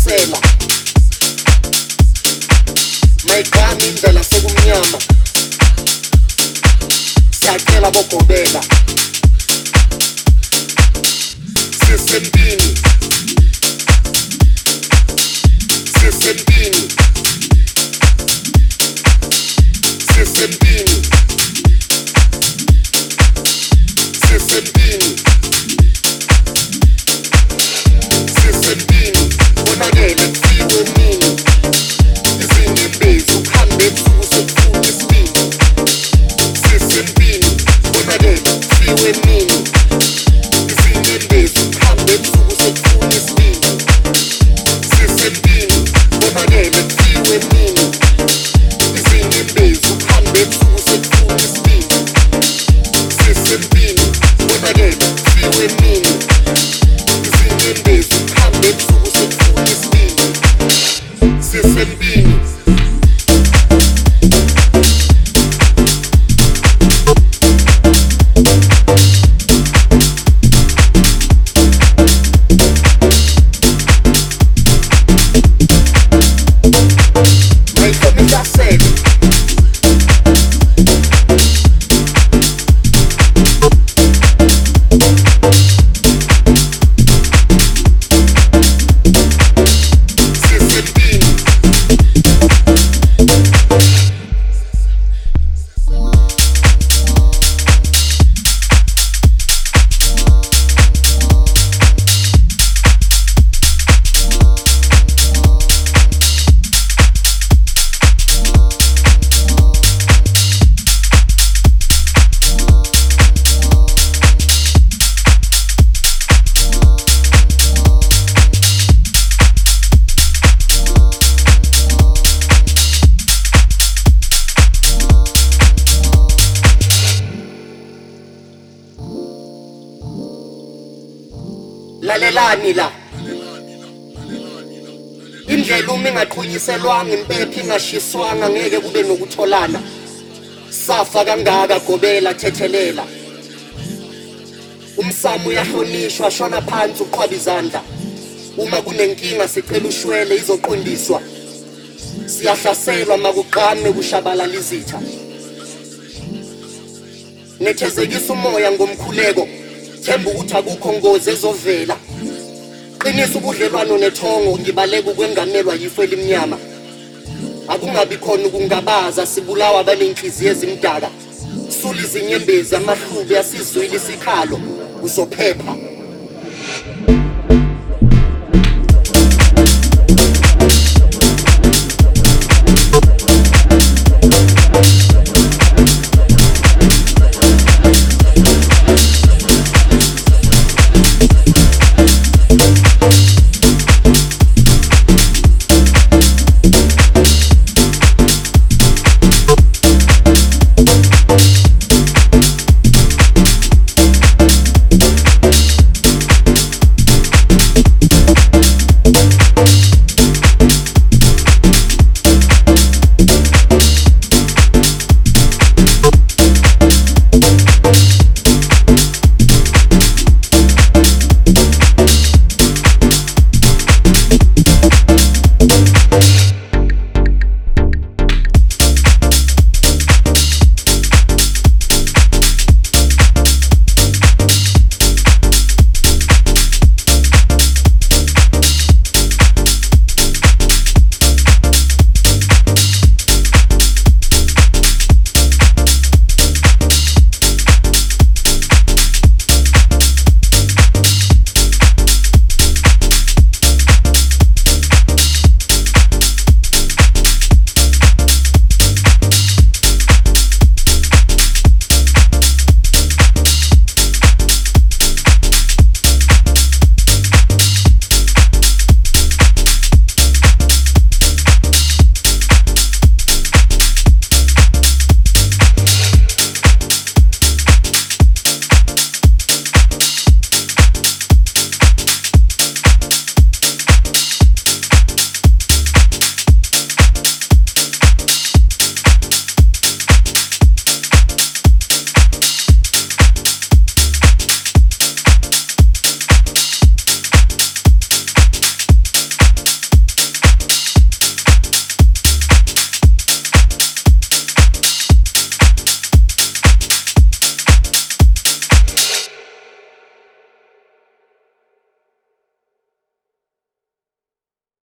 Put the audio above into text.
siyahlasela mayigqama indlela sekumnyama siyacela bogobela sisempini sisempini sisempini sisempini sisempini bonakele kufiwe nini izinyembezi ukuhambe ebusuku sekufuna isibini sisempini bonakele kufiwe nini izinyembezi ukuhambe ebusuku sekufuna isibini sisempini bonakele kufiwe nini izinyembezi ukuhambe ebusuku sekufuna isibini sisempini bonakele kufiwe nini izinyembezi ukuhambe ebusuku sekufuna isibini sisempini lalelani la indlela uma ingaqhunyiselwanga impepho ingashiswanga ngeke kube nokutholana safa kangaka gobela thethelela umsamo uyahlonishwa shona phansi uqhwaba izandla uma kunenkinga sicela ushwele izoqondiswa siyahlaselwa makugqame kushabalala izitha nethezekisa umoya ngomkhuleko themba ukuthi akukho ngozi ezovela qinisa ubudlelwano nethongo ngibaleka ukwengamelwa yifo elimnyama akungabi khona ukungabaza sibulawa abanenhliziyo ezimdaka sula izinyembezi amahlubi asizwile isikhalo uzophepha